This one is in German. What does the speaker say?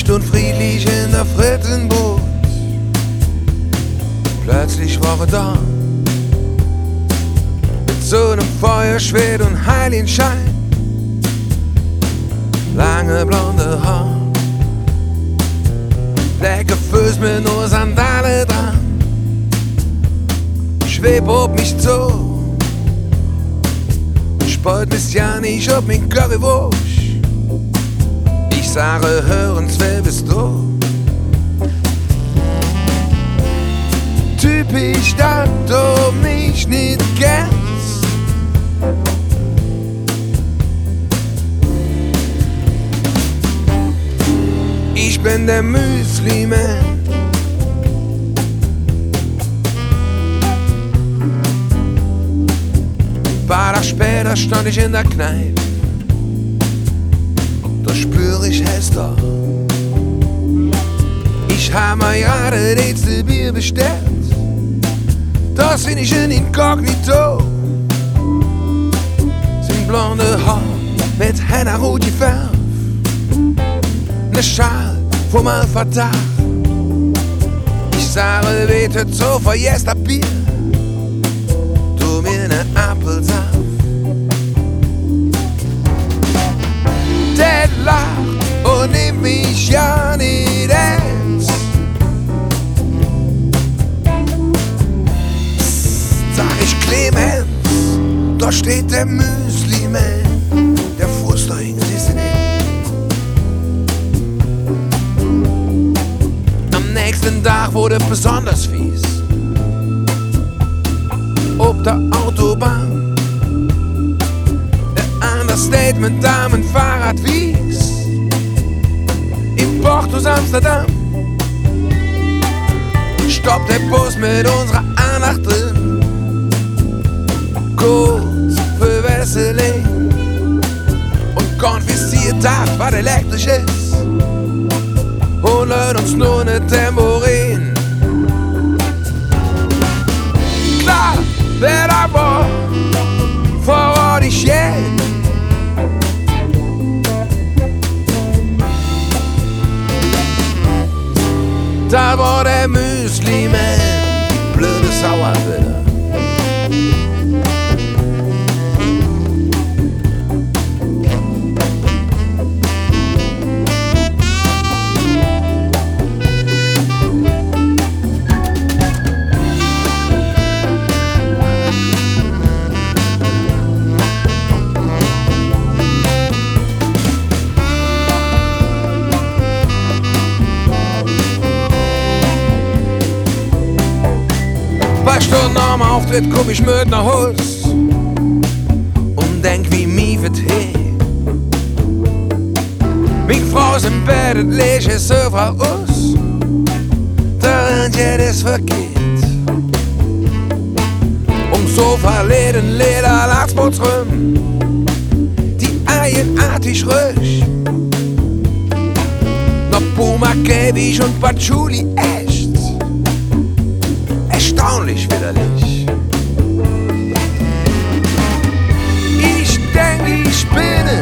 Stunden friedlich in der Frittenbrot. Plötzlich war er da, mit so einem Feuerschwert und Heiligenschein. Lange blonde Haar, lecker Füße mit nur Sandalen dran. Schweb ob mich zu, spalt mich ja nicht ob mein Currywurst. Ich sage, hören's, wer bist du? Typisch, dass du mich nicht kennst. Ich bin der Müsli-Man. Paar Tage später stand ich in der Kneipe. Da spür ich Hester. Ich hab mir gerade das letzte Bier bestellt. Das find ich in Inkognito. Sind blonde Haar mit Henna-Rot gefärbt. Ne Schal vom Alpha-Tag. Ich sage, bitte so vergesst das Bier. Du mir ne Apfelsaft. Der lacht und nimmt mich ja nicht ernst. Psst, sag ich Clemens, da steht der Müsli-Man. Der Fuß da hing, siehst du nicht. Am nächsten Tag wurde besonders fies. Ob der Autobahn Understatement, Damen, Fahrrad wies. Im Portus Amsterdam stoppt der Bus mit unserer Andacht drin. Kurz für Wesseling und konfisziert das, was elektrisch ist. Und hört uns nur ne Tambourin. Klar, wer da war, vor Ort ich jetzt. Da war der Müsli-Man, die blöde Sauerwille. Zwei Stunden am Auftritt guck ich mit nach Haus und denk, wie mir wird he. Meine Frau ist im Bett und leg es Sofa aus. Der Rentjet ist verkehrt. Sofa läden Leder Lachsboots rum. Die eigenartig ruhig. Noch Puma, Käfig und Patchouli echt. Erstaunlich widerlich. Ich denke, ich spinne.